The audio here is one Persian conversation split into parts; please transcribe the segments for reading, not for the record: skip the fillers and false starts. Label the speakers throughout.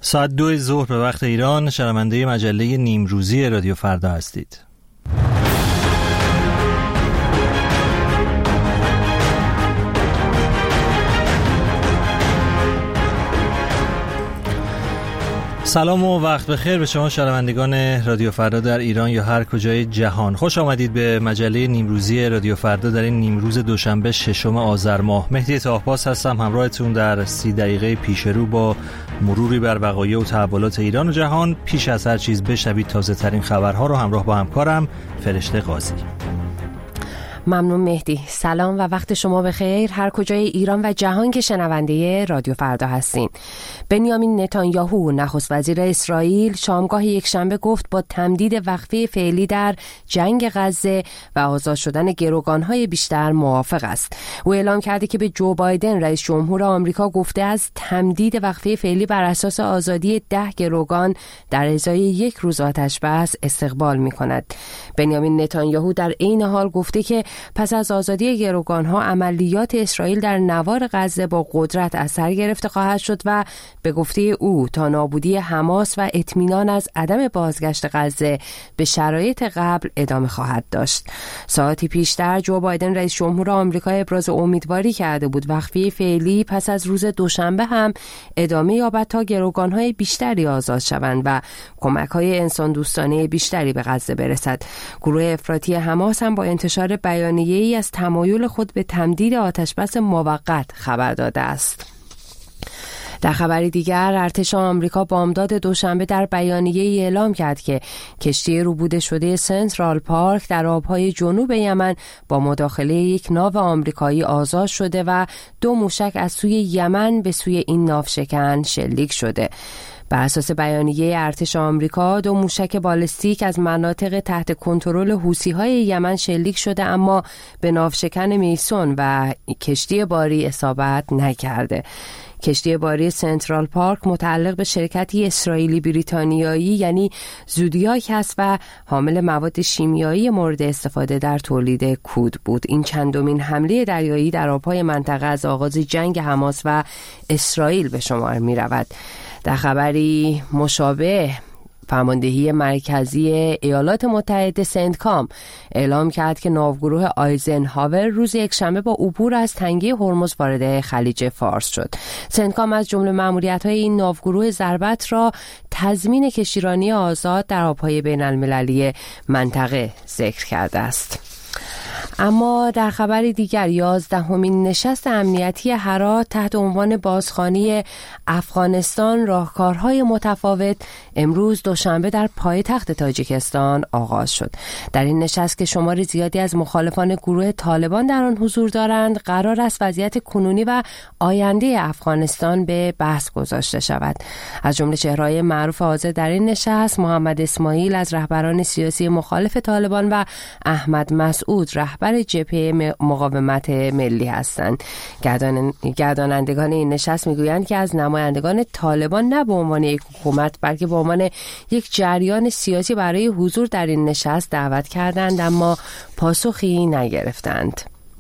Speaker 1: ساعت 2 ظهر به وقت ایران شنونده مجله نیمروزی رادیو فردا هستید. سلام و وقت بخیر به شما شنوندگان رادیو فردا در ایران یا هر کجای جهان. خوش آمدید به مجله نیمروزی رادیو فردا در این نیمروز دوشنبه 6 آذر ماه. مهدی طاهباز هستم همراهتون در 30 دقیقه پیش رو با مروری بر وقایع و تحولات ایران و جهان. پیش از هر چیز بشنوید تازه ترین خبرها رو همراه با همکارم فرشته قاضی.
Speaker 2: ممنون مهدی. سلام و وقت شما بخیر هر کجای ایران و جهان که شنونده رادیو فردا هستین. بنیامین نتانیاهو نخست وزیر اسرائیل شامگاه یکشنبه گفت با تمدید وقفه فعلی در جنگ غزه و آزاد شدن گروگان‌های بیشتر موافق است. او اعلام کرده که به جو بایدن رئیس جمهور آمریکا گفته از تمدید وقفه فعلی بر اساس آزادی 10 گروگان در ازای 1 روز آتش‌بس استقبال می‌کند. بنیامین نتانیاهو در عین حال گفته که پس از آزادی گروگان‌ها عملیات اسرائیل در نوار غزه با قدرت از سر گرفته خواهد شد و به گفته او تا نابودی حماس و اطمینان از عدم بازگشت غزه به شرایط قبل ادامه خواهد داشت. ساعتی پیشتر جو بایدن رئیس جمهور آمریکا ابراز امیدواری کرده بود وقفه فعلی پس از روز دوشنبه هم ادامه یابد تا گروگان‌های بیشتری آزاد شوند و کمک‌های انسان دوستانه بیشتری به غزه برسد. گروه افراطی حماس هم با انتشار بیانیه‌ای از تمایل خود به تمدید آتش‌بس موقت خبر داده است. در خبری دیگر ارتش آمریکا بامداد دوشنبه در بیانیه‌ای اعلام کرد که کشتی روبوده شده سنترال پارک در آبهای جنوب یمن با مداخله یک ناو آمریکایی آزاد شده و 2 موشک از سوی یمن به سوی این ناوشکن شلیک شده. بر اساس بیانیه ارتش آمریکا 2 موشک بالستیک از مناطق تحت کنترل حوثی‌های یمن شلیک شده اما به ناوشکن میسون و کشتی باری اصابت نکرده. کشتی باری سنترال پارک متعلق به شرکتی اسرائیلی بریتانیایی یعنی زودیاک است و حامل مواد شیمیایی مورد استفاده در تولید کود بود. این چندمین حمله دریایی در آبهای منطقه از آغاز جنگ حماس و اسرائیل به شمار می رود. در خبری مشابه فرماندهی مرکزی ایالات متحده سنتکام اعلام کرد که ناوگروه آیزنهاور روز یکشنبه با عبور از تنگه هرمز وارد خلیج فارس شد. سنتکام از جمله مأموریت‌های این ناوگروه ضربت را تضمین کشتیرانی آزاد در آب‌های بین‌المللی منطقه ذکر کرده است. اما در خبری دیگر 11مین نشست امنیتی هرات تحت عنوان بازخوانی افغانستان راهکارهای متفاوت امروز دوشنبه در پایتخت تاجیکستان آغاز شد. در این نشست که شمار زیادی از مخالفان گروه طالبان در آن حضور دارند قرار است وضعیت کنونی و آینده افغانستان به بحث گذاشته شود. از جمله چهره‌های معروف حاضر در این نشست محمد اسماعیل از رهبران سیاسی مخالف طالبان و احمد مسعود رهبر جبهه مقاومت ملی هستند. گردانندگان این نشست میگویند که از نمایندگان طالبان نه به عنوان یک حکومت بلکه به عنوان یک جریان سیاسی برای حضور در این نشست دعوت کردند اما پاسخی نگرفتند.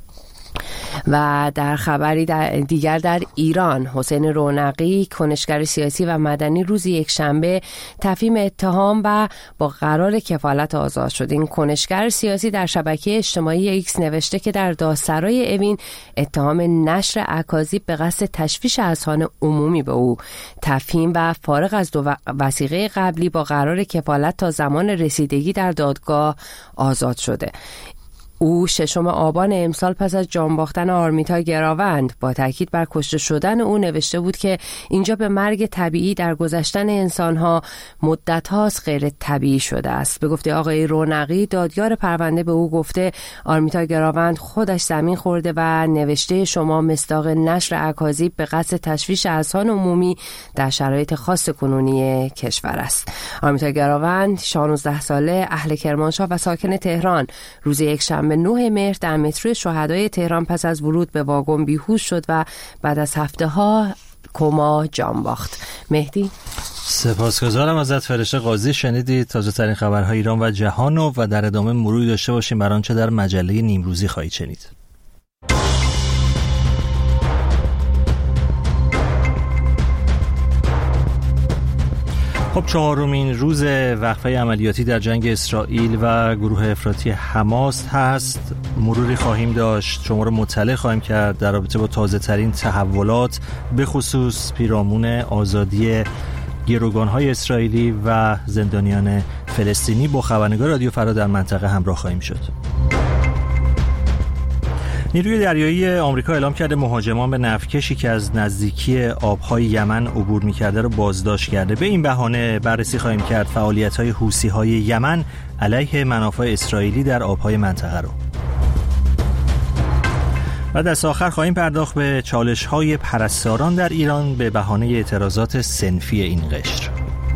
Speaker 2: و در خبری دیگر در ایران حسین رونقی کنشگر سیاسی و مدنی روز یکشنبه تفهیم اتهام و با قرار کفالت آزاد شد. این کنشگر سیاسی در شبکه اجتماعی ایکس نوشته که در دادسرای اوین اتهام نشر اکاذیب به قصد تشویش اذهان عمومی به او تفهیم و فارغ از 2 وثیقه قبلی با قرار کفالت تا زمان رسیدگی در دادگاه آزاد شده. او 6 آبان امسال پس از جان باختن آرمیتا گراوند با تاکید بر کشته شدن او نوشته بود که اینجا به مرگ طبیعی در گذشتن انسانها مدت هاست غیر طبیعی شده است. به گفته آقای رونقی دادیار پرونده به او گفته آرمیتا گراوند خودش زمین خورده و نوشته شما مصداق نشر اکاذیب به قصد تشویش اذهان عمومی در شرایط خاص کنونی کشور است. آرمیتا گراوند 16 ساله اهل کرمانشاه و ساکن تهران روز یکشنبه 9 مهر در مترو شهدای تهران پس از ورود به واگن بیهوش شد و بعد از هفته‌ها کما جان باخت. مهدی
Speaker 1: سپاسگزارم ازت فرشته قاضی. شنیدید تازه ترین خبرهای ایران و جهان و در ادامه مروری داشته باشیم بر آنچه در مجله نیمروزی خواهید شنید. خب 4مین روز وقفه عملیاتی در جنگ اسرائیل و گروه افراطی حماس هست. مروری خواهیم داشت، شما رو مطلع خواهیم کرد در رابطه با تازه ترین تحولات، به خصوص پیرامون آزادی گروگان‌های اسرائیلی و زندانیان فلسطینی. با خبرنگار رادیو فردا در منطقه همراه خواهیم شد. نیروی دریایی آمریکا اعلام کرده مهاجمان به نفتکشی که از نزدیکی آبهای یمن عبور می‌کرده رو بازداشت کرده. به این بهانه بررسی خواهیم کرد فعالیت‌های حوثی‌های یمن علیه منافع اسرائیلی در آبهای منطقه رو. و دست آخر خواهیم پرداخت به چالش‌های پرستاران در ایران به بهانه اعتراضات صنفی این قشر.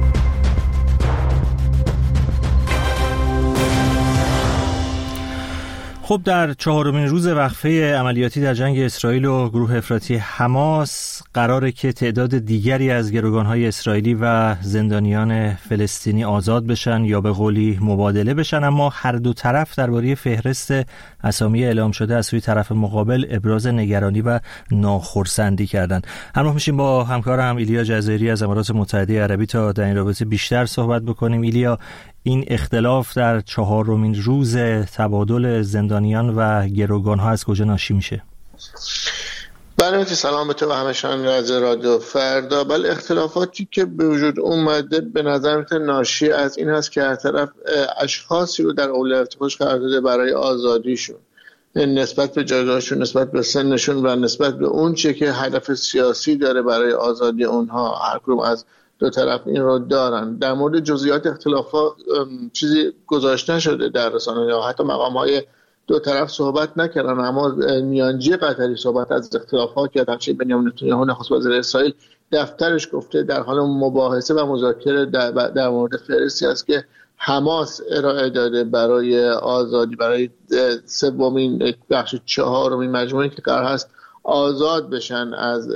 Speaker 1: خب در 4مین روز وقفه عملیاتی در جنگ اسرائیل و گروه افراطی حماس قراره که تعداد دیگری از گروگان‌های اسرائیلی و زندانیان فلسطینی آزاد بشن یا به قولی مبادله بشن، اما هر دو طرف درباره فهرست اسامی اعلام شده از سوی طرف مقابل ابراز نگرانی و ناخرسندی کردن. همراه میشیم با همکارم ایلیا جزایری از امارات متحده عربی تا در این رابطه بیشتر صحبت بکنیم. ایلیا، این اختلاف در 4مین روز تبادل زندانیان و گروگان‌ها از کجا ناشی میشه؟
Speaker 3: بله، سلام به تو و همشان از رادیو فردا. بله، اختلافاتی که به وجود اومده به نظر میاد ناشی از این هست که هر طرف اشخاصی رو در اولویت خودش قرار داده برای آزادیشون، نسبت به جایگاهشون، نسبت به سنشون و نسبت به اون چه که هدف سیاسی داره برای آزادی اونها. هر کدوم از دو طرف این رو دارن. در مورد جزئیات اختلافات چیزی گذاشته نشده در رسانه یا حتی مقام‌های دو طرف صحبت نکردن، اما میانجی قطری صحبت از اختلافات که در بنیامین نتانیاهو نخست وزیر اسرائیل دفترش گفته در حال مباحثه و مذاکره در مورد فهرستی است که حماس ارائه داده برای آزادی، برای سومین بخش 4مین مجموعه‌ای که قرار هست آزاد بشن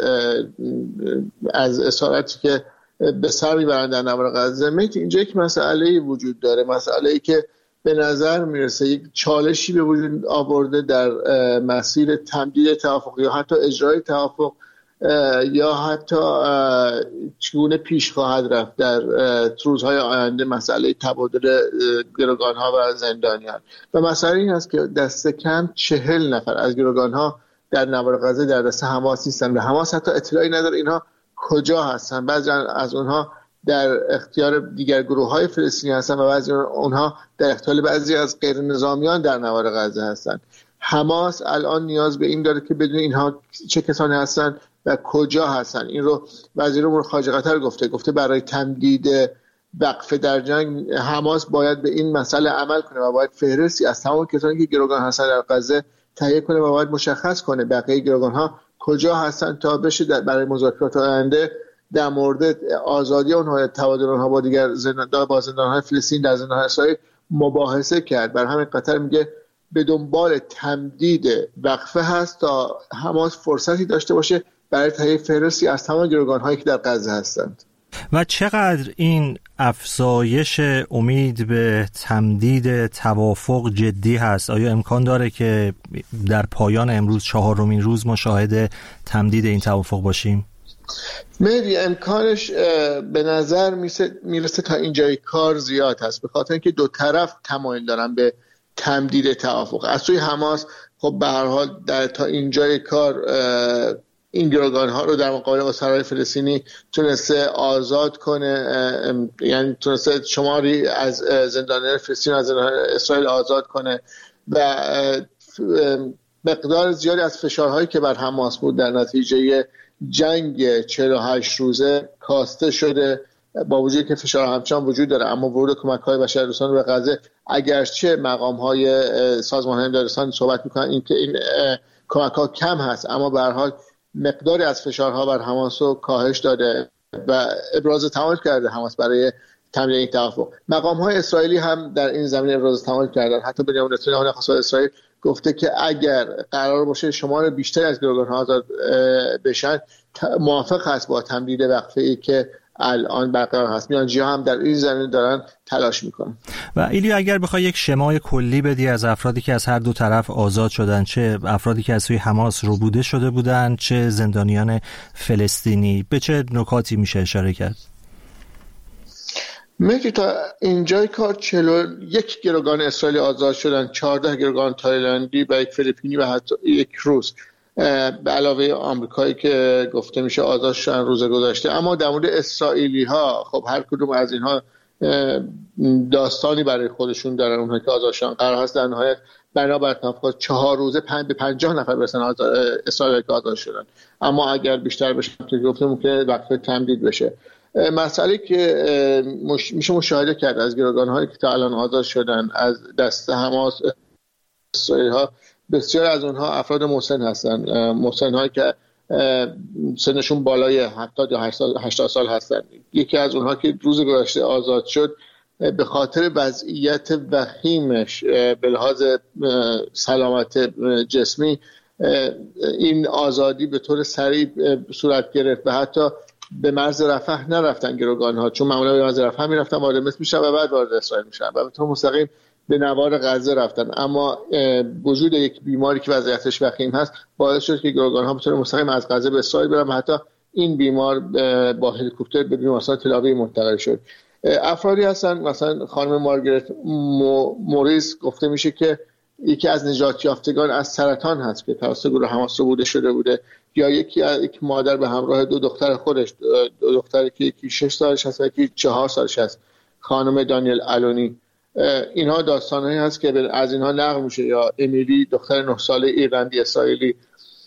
Speaker 3: از اسارتی که به سر میبرن در نوار غزه. اینجا یک مسئله وجود داره، مسئله‌ای که به نظر میرسه یک چالشی به وجود آورده در مسیر تمدید توافق یا حتی اجرای توافق یا حتی چگونه پیش خواهد رفت در روزهای آینده مسئله تبادل گروگان‌ها و زندانیان. و مسئله این است که دست کم 40 نفر از گروگان‌ها در نوار غزه در دست حماس نیستن و حماس حتی اطلاعی نداره اینها کجا هستن. بعضی از اونها در اختیار دیگر گروه‌های فلسطینی هستن و بعضی اونها در اختیار بعضی از غیر نظامیان در نوار غزه هستن. حماس الان نیاز به این داره که بدون اینها چه کسانی هستن و کجا هستن. این رو وزیر امور خارجه قطر گفته برای تمدید وقفه در جنگ حماس باید به این مسئله عمل کنه و باید فهرستی از تمام کسانی که گروگان هستن در غزه تهیه کنه و باید مشخص کنه بقیه گروگان‌ها کجا هستن تا بشه برای مذاکرات آینده در مورد آزادی اونها، تبادل اونها با دیگر زندانهای فلسطین در زندانهای اسرائیل مباحثه کرد. بر همین قطر میگه به دنبال تمدید وقفه هست تا حماس فرصتی داشته باشه برای تهیه فهرستی از تمام گروگان‌هایی که در غزه هستند.
Speaker 1: و چقدر این افزایش امید به تمدید توافق جدی هست؟ آیا امکان داره که در پایان امروز 4مین روز ما شاهد تمدید این توافق باشیم؟
Speaker 3: مهدی، امکانش به نظر میرسه تا اینجای کار زیاد هست، به خاطر اینکه دو طرف تمایل دارن به تمدید توافق. از سوی حماس خب به هر حال تا اینجای کار این گروگان‌ها رو در مقابل اسرای فلسطینی تونسته آزاد کنه، یعنی تونسته شماری از زندانیان فلسطین از اسرائیل آزاد کنه و مقدار زیادی از فشارهایی که بر حماس بود در نتیجه جنگ 48 روزه کاسته شده. با وجودی که فشار همچنان وجود داره، اما ورود کمک‌های بشردوستانه به غزه، اگرچه مقام‌های سازمان مدارستان صحبت می‌کنن اینکه این کمک‌ها کم هست، اما به هر حال مقداری از فشارها بر حماس رو کاهش داده و ابراز تمایل کرده حماس برای تمدید این توافق. مقام‌های اسرائیلی هم در این زمینه ابراز تمایل کردن. حتی بنیامین نتانیاهو نخست وزیر اسرائیل گفته که اگر قرار باشه شمار بیشتری از گروگان‌ها آزاد بشن، موافق هست با تمدید وقفه‌ای که الان برقرار هست. میانجی‌ها هم در این زمینه دارن تلاش میکنن.
Speaker 1: و ایلیا، اگر بخوای یک شمای کلی بدی از افرادی که از هر دو طرف آزاد شدن، چه افرادی که از سوی حماس ربوده شده بودن چه زندانیان فلسطینی، به چه نکاتی میشه اشاره کرد؟
Speaker 3: مهدی تا اینجای کار 41 گروگان اسرائیلی آزاد شدن، 14 گروگان تایلندی و یک فیلیپینی و حتی یک روس به علاوه آمریکایی که گفته میشه آزاد شدن روز گذشته. اما در مورد اسرائیلی ها خب هر کدوم از اینها داستانی برای خودشون دارن. اونها که آزاد شدن قرار هست در نهایت بنابر توافق 4 روزه به 50 نفر برسن اسرائیلی که آزاد شدن، اما اگر بیشتر بشه که گفته ممکنه وقفه تمدید بشه. مسئله که میشه مشاهده کرد از گروگان‌هایی که تا الان آزاد شدن از دست حماس اسرائیل ها، بسیار از اونها افراد مسن هستن، مسن‌هایی که سنشون بالای 70 یا 80 سال هستن. یکی از اونها که روز گذشته آزاد شد به خاطر وضعیت وخیمش به لحاظ سلامت جسمی این آزادی به طور سریع صورت گرفت و حتی به مرز رفح نرفتن گروگان‌ها، چون معمولا به مرز رفح میرفتن وارد مصر میشن و بعد وارد اسرائیل میشن و به طور مستقیم به نوار غزه رفتن. اما وجود یک بیماری که وضعیتش وخیم هست باعث شد که گروگان‌ها به طور مستقیم از غزه به اسرائیل برن و حتی این بیمار با هلیکوپتر به بیمارستان تل‌آویو منتقل شد. افرادی هستن مثلا خانم مارگرت موریز گفته میشه که یکی از نجات یافتگان از سرطان هست که توسط گروه حماس ربوده شده بوده، یا یک مادر به همراه 2 دختر خودش، 2 دختری که یکی 6 سالش هست و یکی 4 سالش هست، خانم دانیل الونی. اینها داستانهایی هست که از اینها نقل میشه. یا امیلی دختر 9 ساله ایرلندی اسرائیلی.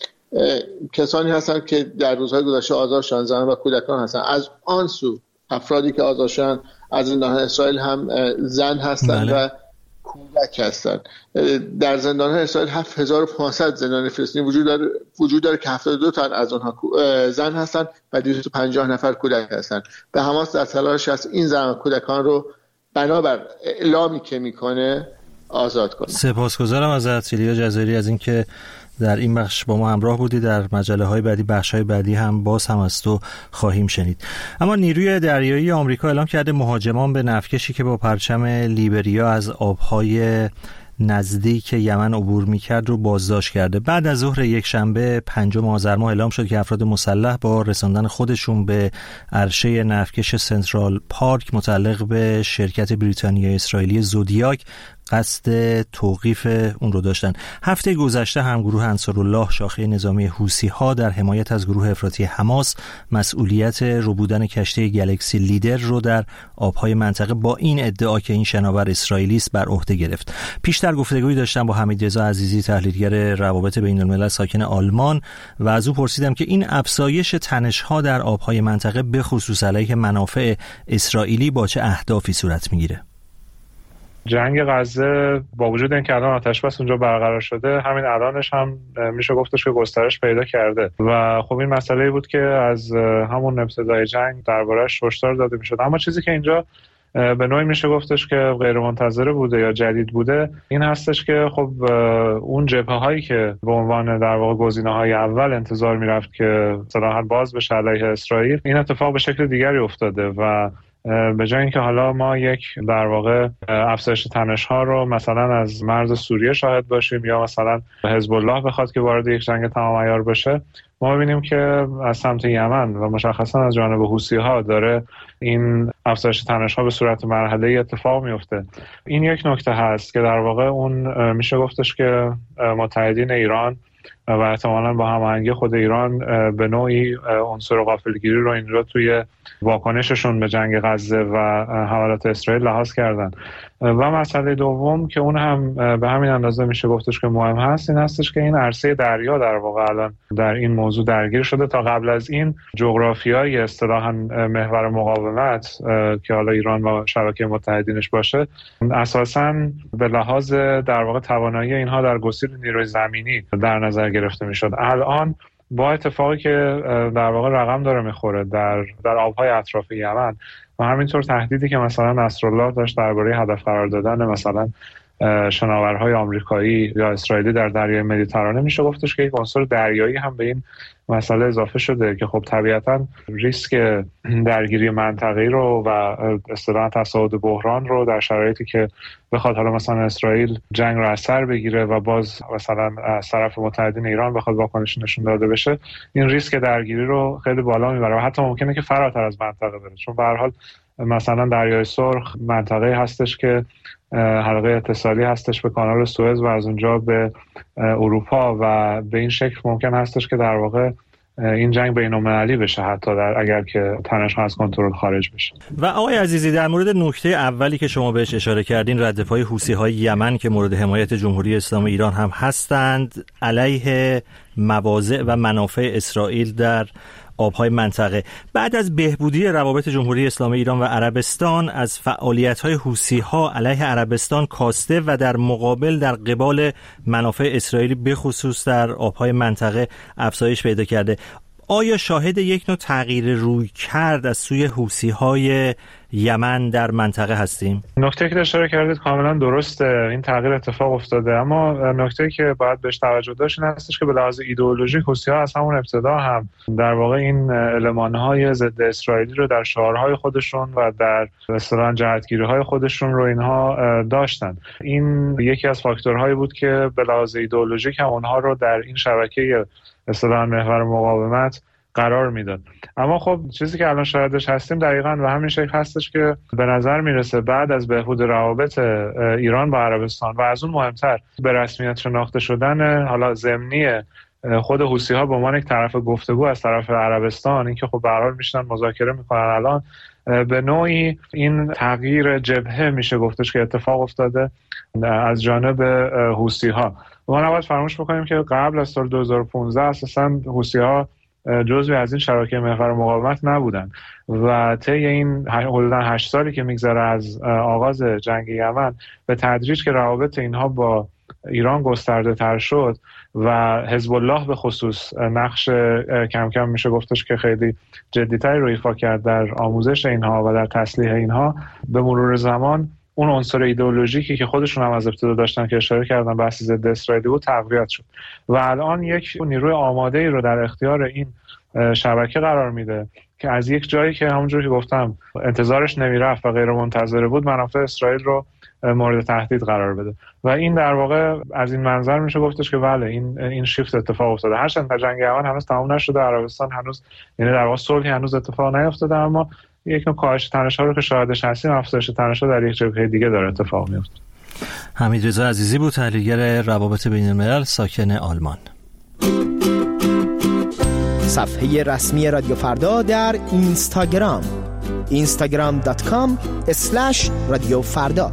Speaker 3: کسانی هستند که در روزهای گذشته آزاد شدن، زنان و کودکان هستند. از آن سو افرادی که آزاد شدن از زندان‌های اسرائیل هم زن هستند و کودک هستند. در زندان‌های اسرائیل 7500 زندانی فلسطینی وجود داره که 72 تا از آنها زن هستند و 250 نفر کودک هستند. و حماس در تلاش است این زن و کودکان رو بنابر اعلامی که میکنه آزاد کنه.
Speaker 1: سپاسگزارم ازت ایلیا جزایری از اینکه در این بخش با ما همراه بودی. در مجله‌های بعدی، بخش‌های بعدی هم باز هم از تو خواهیم شنید. اما نیروی دریایی آمریکا اعلام کرده مهاجمان به نفتکشی که با پرچم لیبریا از آب‌های نزدیک یمن عبور می‌کرد رو بازداشت کرده. بعد از ظهر یکشنبه 5 آذر ماه اعلام شد که افراد مسلح با رساندن خودشون به عرشه نفتکش سنترال پارک متعلق به شرکت بریتانیایی اسرائیلی زودیاک قصد توقیف اون رو داشتن. هفته گذشته هم گروه انصارالله شاخه نظامی حوثی‌ها در حمایت از گروه افراطی حماس مسئولیت ربودن کشتی گلکسی لیدر رو در آبهای منطقه با این ادعا که این شناور اسرائیلی است بر عهده گرفت. پیشتر گفتگویی داشتم با حمیدرضا عزیزی، تحلیلگر روابط بین الملل ساکن آلمان، و از او پرسیدم که این افزایش تنش‌ها در آبهای منطقه به خصوص علیه منافع اسرائیلی با چه اهدافی صورت میگیره؟
Speaker 4: جنگ غزه با وجود اینکه الان آتش بس اونجا برقرار شده، همین الانش هم میشه گفتش که گسترش پیدا کرده و خب این مسئله بود که از همون ابتدای جنگ درباره‌اش هشدار داده میشد. اما چیزی که اینجا به نوعی میشه گفتش که غیر منتظره بوده یا جدید بوده این هستش که خب اون جبهه‌هایی که به عنوان در واقع گزینه‌های اول انتظار میرفت که صراحت باز بشه علیه اسرائیل، این اتفاق به شکل دیگری افتاده و به جای اینکه حالا ما یک در واقع افزایش تنش‌ها رو مثلا از مرز سوریه شاهد باشیم یا مثلا حزب الله بخواد که وارد یک جنگ تمام عیار بشه، ما ببینیم که از سمت یمن و مشخصا از جانب حوثی‌ها داره این افزایش تنش‌ها به صورت مرحله‌ای اتفاق میفته. این یک نکته هست که در واقع اون میشه گفتش که متحدین ایران و احتمالاً با هماهنگی خود ایران به نوعی عنصر غافلگیری رو اینجا توی واکنششون به جنگ غزه و حملات اسرائیل لحاظ کردن. و مسئله دوم که اون هم به همین اندازه میشه گفتش که مهم هست این هستش که این عرصه دریا در واقع الان در این موضوع درگیر شده. تا قبل از این جغرافیای اصطلاحاً محور مقاومت که حالا ایران و شبکه متحدینش باشه اساساً به لحاظ در واقع توانایی اینها در گسیل نیروی زمینی در نظر گرفته میشد. الان با اتفاقی که در واقع رقم داره میخوره در آبهای اطراف یمن و همینطور تهدیدی که مثلا نصرالله داشت درباره هدف قرار دادن مثلا شناورهای آمریکایی یا اسرائیلی در دریای مدیترانه، میشه گفتش که یک عنصر دریایی هم به این مسئله اضافه شده که خب طبیعتاً ریسک درگیری منطقه‌ای رو و اصطلاحاً تصاعد بحران رو در شرایطی که بخواد حالا مثلا اسرائیل جنگ رو از سر بگیره و باز مثلا از طرف متحدین ایران بخواد واکنش نشون داده بشه، این ریسک درگیری رو خیلی بالا میبره و حتی ممکنه که فراتر از منطقه بره، چون به هر حال مثلا دریای سرخ منطقه هستش که حلقه اتصالی هستش به کانال سوئز و از اونجا به اروپا و به این شکل ممکن هستش که در واقع این جنگ بین‌المللی بشه، حتی اگر که تنش‌ها از کنترل خارج بشه.
Speaker 1: و آقای عزیزی، در مورد نکته اولی که شما بهش اشاره کردین، ردپای حوثی‌های یمن که مورد حمایت جمهوری اسلامی ایران هم هستند علیه مواضع و منافع اسرائیل در آبهای منطقه، بعد از بهبودی روابط جمهوری اسلامی ایران و عربستان از فعالیت‌های حوثی‌ها علیه عربستان کاسته و در مقابل در قبال منافع اسرائیلی به خصوص در آبهای منطقه افزایش پیدا کرده. آیا شاهد یک نوع تغییر رویکرد از سوی حوثی‌های یمن در منطقه هستیم؟
Speaker 4: نکته که اشاره کردید کاملا درسته، این تغییر اتفاق افتاده، اما نکته که باید بهش توجه داشت این هستش که به لحاظ ایدئولوژیک حوثی‌ها از همون ابتدا هم در واقع این المان‌های ضد اسرائیلی رو در شعارهای خودشون و در اصطلاحاً جهتگیری‌های خودشون رو اینها داشتن. این یکی از فاکتورهایی بود که به لحاظ ایدئولوژیک هم اونها رو در این شبکه اصطلاحاً محور مقاومت قرار میداد. اما خب چیزی که الان شاهدش هستیم دقیقاً و همین شکل هستش که به نظر میرسه بعد از بهبود روابط ایران با عربستان و از اون مهمتر به رسمیت شناخته شدن حالا ضمنی خود حوثی‌ها به عنوان یک طرف گفتگو از طرف عربستان، اینکه خب به هر حال میشنن مذاکره میکنن، الان به نوعی این تغییر جبهه میشه گفتش که اتفاق افتاده از جانب حوثی‌ها. ما نباید فراموش بکنیم که قبل از سال 2015 اساساً حوثی‌ها جزوی از این شبکه محور مقاومت نبودن و طی این حدوداً 8 سالی که میگذره از آغاز جنگ یمن به تدریج که روابط اینها با ایران گسترده تر شد و حزب الله به خصوص نقش کم کم میشه گفتش که خیلی جدی‌تری رو ایفا کرد در آموزش اینها و در تسلیح اینها، به مرور زمان اون عنصر ایدئولوژیکی که خودشون هم از ابتدا داشتن که اشاره کردن بحث ضد اسرائیلی بود تقویت شد و الان یک نیروی آماده‌ای رو در اختیار این شبکه قرار میده که از یک جایی که همونجوری که گفتم انتظارش نمیرفت و غیر منتظره بود منافع اسرائیل رو مورد تهدید قرار بده و این در واقع از این منظر میشه گفتش که بله این شیفت اتفاق افتاده. هرچند جنگ یمن هنوز تمام نشده، عربستان هنوز یعنی در واقع صلحی هنوز اتفاق نیفتاده، اما یک نوع کاهش تنش‌ها رو که شاهدش هستیم، افزایش تنش‌ها در یک جبهه دیگه داره اتفاق میفته.
Speaker 1: حمیدرضا عزیزی بود، تحلیلگر روابط بین‌الملل ساکن آلمان.
Speaker 5: صفحه رسمی رادیو فردا در اینستاگرام instagram.com/رادیو فردا.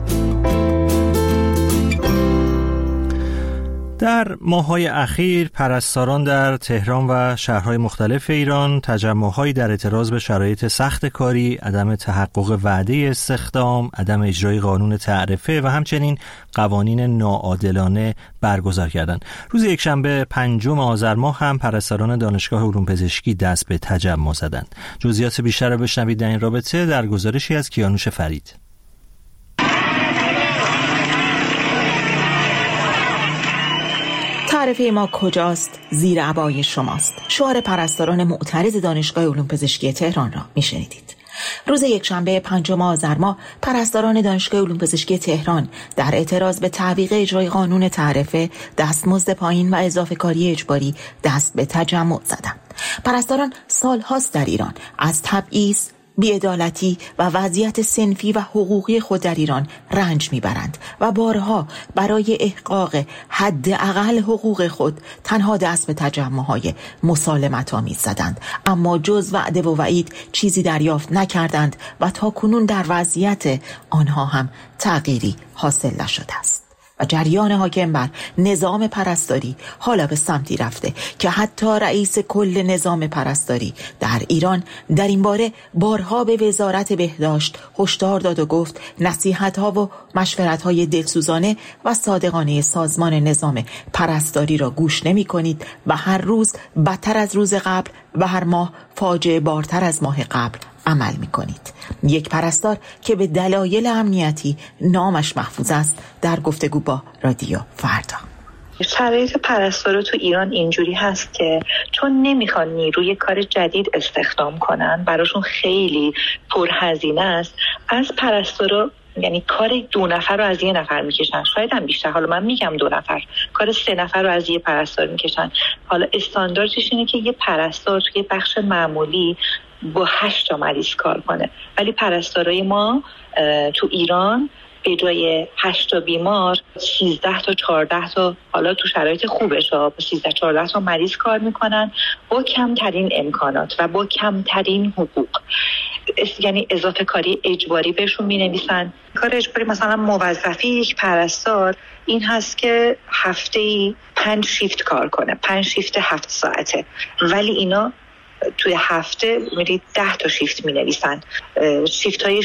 Speaker 1: در ماه‌های اخیر پرستاران در تهران و شهرهای مختلف ایران تجمع‌هایی در اعتراض به شرایط سخت کاری، عدم تحقق وعده استخدام، عدم اجرای قانون تعرفه و همچنین قوانین ناعادلانه برگزار کردند. روز یکشنبه 5 آذر ماه هم پرستاران دانشگاه علوم پزشکی دست به تجمع زدند. جزئیات بیشتر را بشنوید در این رابطه در گزارشی از کیانوش فرید.
Speaker 6: تعرفه ما کجاست؟ زیر عبای شماست. شعار پرستاران معترض دانشگاه علوم پزشکی تهران را میشنیدید. روز یکشنبه 5 آذر ماه پرستاران دانشگاه علوم پزشکی تهران در اعتراض به تعویق اجرای قانون تعرفه، دستمزد پایین و اضافه کاری اجباری دست به تجمع زدند. پرستاران سالهاست در ایران از تبعیض، بی‌عدالتی و وضعیت صنفی و حقوقی خود در ایران رنج میبرند و بارها برای احقاق حداقل حقوق خود تنها دست به تجمع‌های مسالمت‌آمیز زدند، اما جز وعده و وعید چیزی دریافت نکردند و تاکنون در وضعیت آنها هم تغییری حاصل نشده است. و جریان حاکم بر نظام پرستاری حالا به سمتی رفته که حتی رئیس کل نظام پرستاری در ایران در این باره بارها به وزارت بهداشت هشدار داد و گفت نصیحت‌ها و مشورت‌های دلسوزانه و صادقانه سازمان نظام پرستاری را گوش نمی‌کنید و هر روز بدتر از روز قبل و هر ماه فاجعه بارتر از ماه قبل عمل می‌کنید. یک پرستار که به دلایل امنیتی نامش محفوظ است در گفتگو با رادیو فردا.
Speaker 7: شرایط پرستارا تو ایران اینجوری هست که چون نمیخوان نیروی کار جدید استخدام کنن، براشون خیلی پرهزینه است، از پرستارا یعنی کار 2 نفر رو از 1 نفر میکشن، شاید هم بیشتر، حالا من میگم 2 نفر، کار 3 نفر رو از 1 پرستار میکشن. حالا استانداردش اینه که یه پرستار توی بخش معمولی با 8 تا مریض کار کنه. ولی پرستارای ما تو ایران به جای 8 تا بیمار 13 تا 14 تا، حالا تو شرایط خوبش با 13 14 تا مریض کار میکنن با کمترین امکانات و با کمترین حقوق. یعنی اضافه کاری اجباری بهشون مینویسن. کار اجباری مثلا موظفی یک پرستار این هست که هفته‌ای 5 شیفت کار کنه، 5 شیفت 7 ساعته، ولی اینا توی هفته میرید 10 تا شیفت مینویسن. شیفت‌های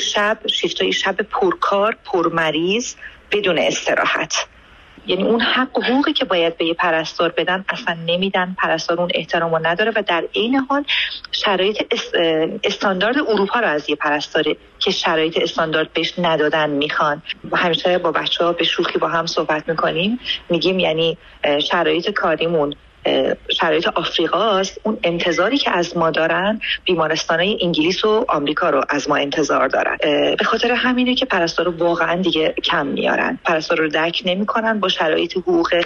Speaker 7: شب پرکار، پرمریض، بدون استراحت. یعنی اون حقوقی که باید به یه پرستار بدن اصلا نمیدن. پرستار اون احترامو نداره و در عین حال شرایط استاندارد اروپا رو از یه پرستاری که شرایط استاندارد بهش ندادن میخوان. همیشه با بچه‌ها به شوخی با هم صحبت میکنیم، میگیم یعنی شرایط کاریمون شرایط آفریقاست، اون انتظاری که از ما دارن بیمارستانای انگلیس و آمریکا رو از ما انتظار دارن. به خاطر همینه که پرستارو واقعا دیگه کم میارن، پرستارو رو درک نمیکنن با شرایط حقوق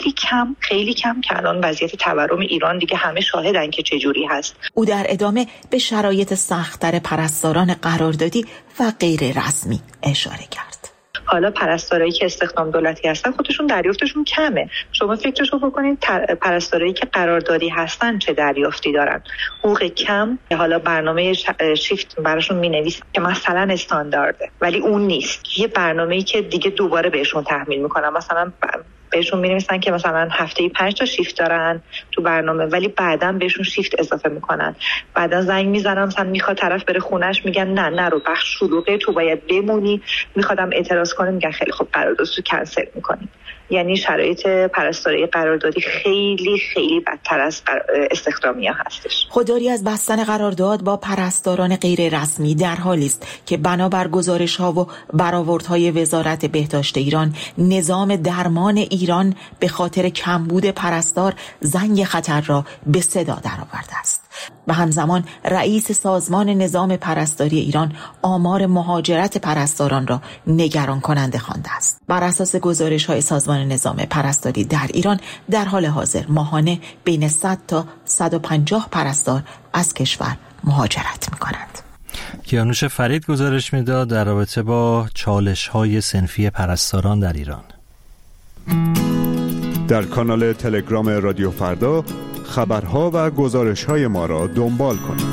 Speaker 7: خیلی کم که الان وضعیت تورم ایران دیگه همه شاهدن که چجوری هست.
Speaker 6: او در ادامه به شرایط سخت‌تر پرستاران قراردادی و غیر رسمی اشاره کرد.
Speaker 7: حالا پرستارایی که استخدام دولتی هستن خودشون دریافتشون کمه. شما فکرشو بکنید پرستارایی که قراردادی هستن چه دریافتی دارن. حقوق کم، حالا برنامه شیفت براشون مینویسن که مثلا استاندارده ولی اون نیست. یه برنامه‌ای که دیگه دوباره بهشون تحمیل میکنن، مثلا بهشون می‌نویسن که مثلا هفته‌ای 5 تا شیفت دارن تو برنامه ولی بعداً بهشون شیفت اضافه میکنن. بعداً زنگ میزنم مثلا میخواد طرف بره خونش، میگن نه نرو، بخش شلوغه، تو باید بمونی. میخوادم اعتراض کنه، میگن خیلی خب قراردادتو کنسل میکنیم. یعنی شرایط پرستاری قراردادی خیلی بدتر از استخدامی ها هستش.
Speaker 6: خودداری از بستن قرارداد با پرستاران غیر رسمی در حالی است که بنابر گزارش ها و برآوردهای وزارت بهداشت ایران، نظام درمان ایران به خاطر کمبود پرستار زنگ خطر را به صدا درآورده است. و همزمان رئیس سازمان نظام پرستاری ایران آمار مهاجرت پرستاران را نگران کننده خوانده است. بر اساس گزارش‌های سازمان نظام پرستاری در ایران در حال حاضر ماهانه بین 100 تا 150 پرستار از کشور مهاجرت می‌کنند.
Speaker 1: کیانوش فرید گزارش میداد در رابطه با چالش‌های صنفی پرستاران در ایران.
Speaker 8: در کانال تلگرام رادیو فردا خبرها و گزارش‌های ما را دنبال کنید.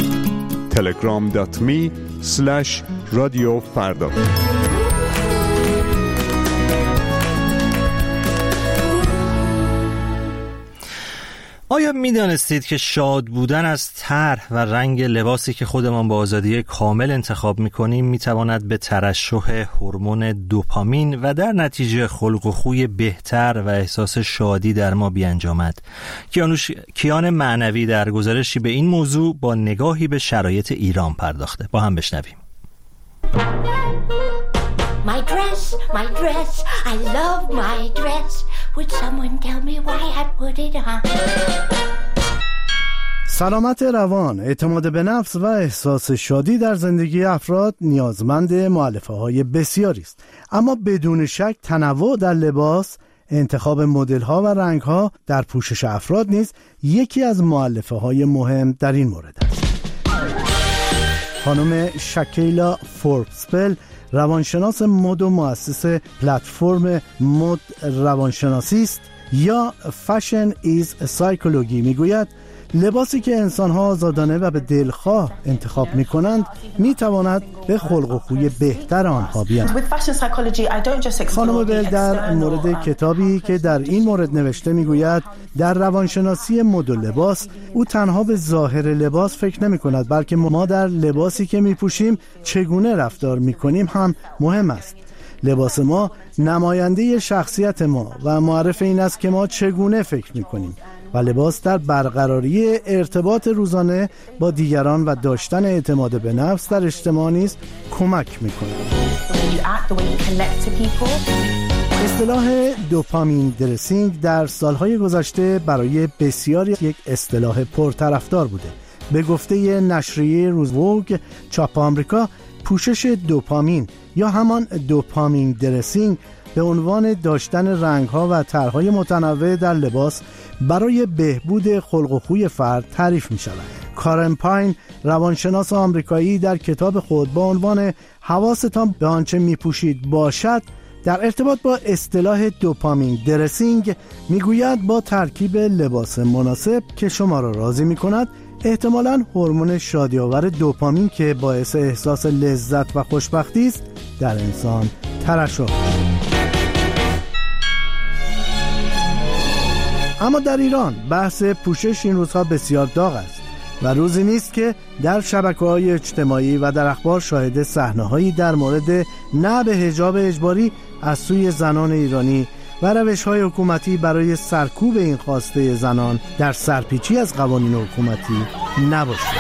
Speaker 8: telegram.me/رادیو فردا.
Speaker 1: آیا می‌دانستید که شاد بودن از طرح و رنگ لباسی که خودمان با آزادی کامل انتخاب می‌کنیم می‌تواند به ترشح هورمون دوپامین و در نتیجه خلق و خوی بهتر و احساس شادی در ما بیانجامد؟ کیان معنوی در گزارشی به این موضوع با نگاهی به شرایط ایران پرداخته. با هم بشنویم.
Speaker 9: My dress, I love my dress. Would someone tell me why I put it on?
Speaker 10: سلامت روان، اعتماد به نفس و احساس شادی در زندگی افراد نیازمند مؤلفه‌های بسیاری است. اما بدون شک تنوع در لباس، انتخاب مدل‌ها و رنگ‌ها در پوشش افراد نیز یکی از مؤلفه‌های مهم در این مورد است. خانم شکیلا فوربسپل، روانشناس مد و مؤسس پلتفرم مد روانشناسی است یا فشن ایز سایکولوژی، میگوید لباسی که انسان‌ها آزادانه و به دلخواه انتخاب می‌کنند می‌تواند به خلق و خوی بهتر آنها بیاندازد. خانم بل در مورد کتابی که در این مورد نوشته میگوید در روانشناسی مد و لباس او تنها به ظاهر لباس فکر نمی‌کند، بلکه ما در لباسی که می‌پوشیم چگونه رفتار می‌کنیم هم مهم است. لباس ما نماینده شخصیت ما و معرف این است که ما چگونه فکر می‌کنیم و لباس در برقراری ارتباط روزانه با دیگران و داشتن اعتماد به نفس در اجتماع نیز کمک می‌کند. اصطلاح دوپامین درسینگ در سالهای گذشته برای بسیاری یک اصطلاح پرطرفدار بوده. به گفته نشریه روزوگ چاپ آمریکا، پوشش دوپامین یا همان دوپامین درسینگ به عنوان داشتن رنگ‌ها و طرح‌های متنوع در لباس برای بهبود خلق و خوی فرد تعریف می‌شود. کارن پاین روانشناس آمریکایی در کتاب خود با عنوان حواستان به آنچه میپوشید باشد در ارتباط با اصطلاح دوپامین درسینگ میگوید با ترکیب لباس مناسب که شما را راضی میکند احتمالاً هورمون شادی‌آور دوپامین که باعث احساس لذت و خوشبختی است در انسان ترشح. اما در ایران بحث پوشش این روزها بسیار داغ است و روزی نیست که در شبکه‌های اجتماعی و در اخبار شاهد صحنه‌هایی در مورد نعب حجاب اجباری از سوی زنان ایرانی و روش‌های حکومتی برای سرکوب این خواسته زنان در سرپیچی از قوانین حکومتی نباشد.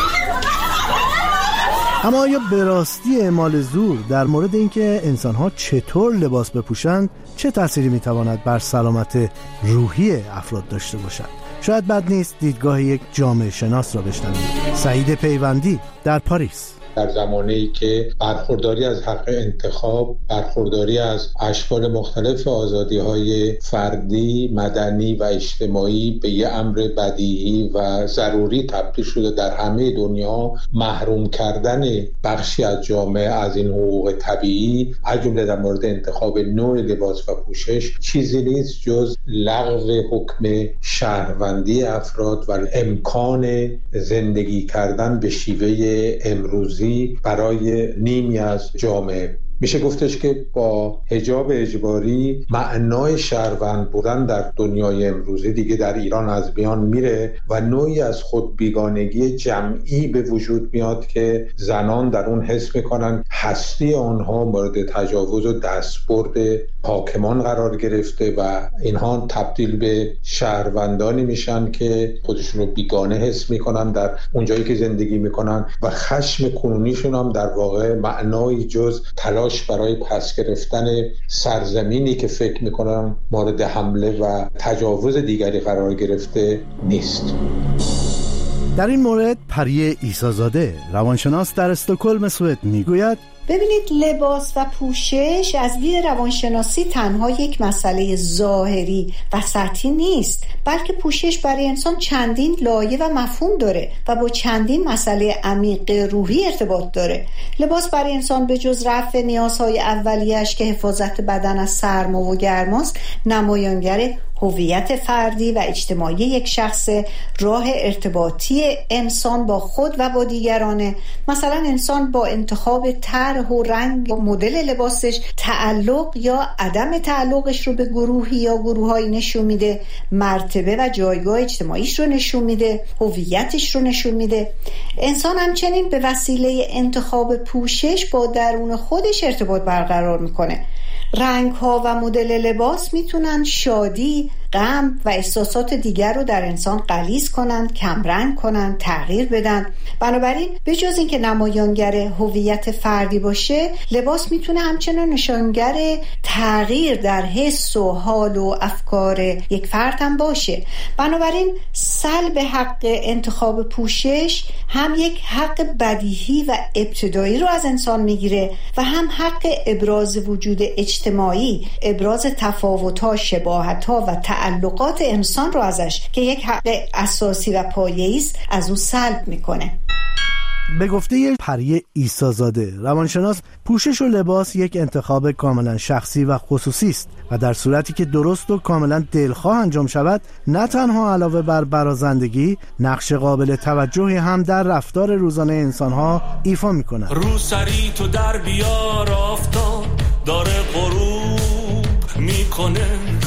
Speaker 10: اما آیا به راستی اعمال زور در مورد اینکه انسان‌ها چطور لباس بپوشند چه تأثیری می‌تواند بر سلامت روحی افراد داشته باشد؟ شاید بد نیست دیدگاه یک جامعه شناس را بشنوید. سعید پیوندی در پاریس.
Speaker 11: در زمانه‌ای که برخورداری از حق انتخاب، برخورداری از اشکال مختلف آزادی‌های فردی، مدنی و اجتماعی به یه امر بدیهی و ضروری تبدیل شده در همه دنیا، محروم کردن بخشی از جامعه از این حقوق طبیعی، از جمله در مورد انتخاب نوع لباس و پوشش، چیزی نیست جز لغو حکم شهروندی افراد و امکان زندگی کردن به شیوه امروزی برای نیمی از جامعه. میشه گفتش که با حجاب اجباری معنای شهروند بودن در دنیای امروزی دیگه در ایران از میان میره و نوعی از خودبیگانگی جمعی به وجود میاد که زنان در اون حس میکنن هستی آنها مورد تجاوز و دستبرد حاکمان قرار گرفته و اینها تبدیل به شهروندانی میشن که خودشون رو بیگانه حس میکنن در اونجایی که زندگی میکنن و خشم کنونیشون هم در واقع معنایی جز تلاش برای پس گرفتن سرزمینی که فکر میکنم مورد حمله و تجاوز دیگری قرار گرفته نیست.
Speaker 10: در این مورد پری عیسی‌زاده روانشناس در استکهلم سوئد میگوید
Speaker 12: ببینید، لباس و پوشش از دید روانشناسی تنها یک مسئله ظاهری و سطحی نیست، بلکه پوشش برای انسان چندین لایه و مفهوم داره و با چندین مسئله عمیق روحی ارتباط داره. لباس برای انسان به جز رفع نیازهای اولیه‌اش که حفاظت بدن از سرما و گرماست، نمایانگر هویت فردی و اجتماعی یک شخص، راه ارتباطی انسان با خود و با دیگرانه. مثلا انسان با انتخاب طرح و رنگ و مدل لباسش تعلق یا عدم تعلقش رو به گروهی یا گروهایی نشون میده، مرتبه و جایگاه اجتماعیش رو نشون میده، هویتش رو نشون میده. انسان همچنین به وسیله انتخاب پوشش با درون خودش ارتباط برقرار میکنه. رنگ ها و مدل لباس میتونن شادی، غم و احساسات دیگر رو در انسان غلیظ کنند، کمرنگ کنند، تغییر بدن. بنابراین به جز اینکه نمایانگر هویت فردی باشه، لباس میتونه همچنان نشانگر تغییر در حس و حال و افکار یک فرد هم باشه. بنابراین سلب حق انتخاب پوشش هم یک حق بدیهی و ابتدایی رو از انسان میگیره و هم حق ابراز وجود اجتماعی، ابراز تفاوت‌ها، شباهت‌ها و تعلقات انسان رو ازش که یک حق اساسی و پایه‌ای است از اون سلب میکنه.
Speaker 10: به گفته پری عیسی‌زاده روانشناس، پوشش و لباس یک انتخاب کاملا شخصی و خصوصی است و در صورتی که درست و کاملا دلخواه انجام شود، نه تنها علاوه بر برازندگی، نقش قابل توجهی هم در رفتار روزانه انسان‌ها ایفا می‌کند.
Speaker 13: رو سری تو در بیار، آفتاب داره غروب میکنه،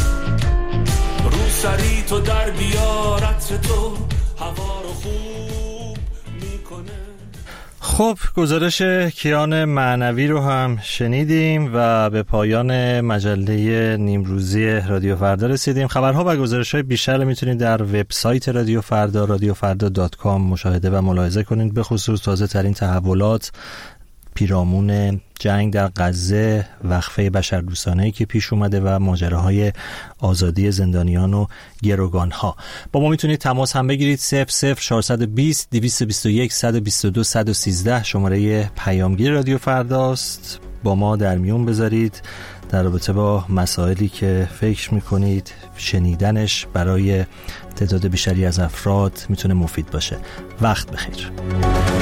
Speaker 13: رو سری تو در بیار، عطر تو هوا رو خوب میکنه.
Speaker 1: خب، گزارش کیان معنوی رو هم شنیدیم و به پایان مجله نیمروزی رادیو فردا رسیدیم. خبرها و گزارش‌های بیشتر میتونید در وبسایت رادیو فردا radiofarda.com مشاهده و ملاحظه کنید، به خصوص تازه ترین تحولات پیرامون جنگ در غزه، وقفه بشردوستانه‌ای که پیش اومده و ماجراهای آزادی زندانیان و گروگان‌ها. با ما میتونید تماس هم بگیرید. 00420 221 122 113 شماره پیامگیر رادیو فرداست. با ما در میون بذارید در رابطه با مسائلی که فکر میکنید شنیدنش برای تعداد بیشتری از افراد میتونه مفید باشه. وقت بخیر.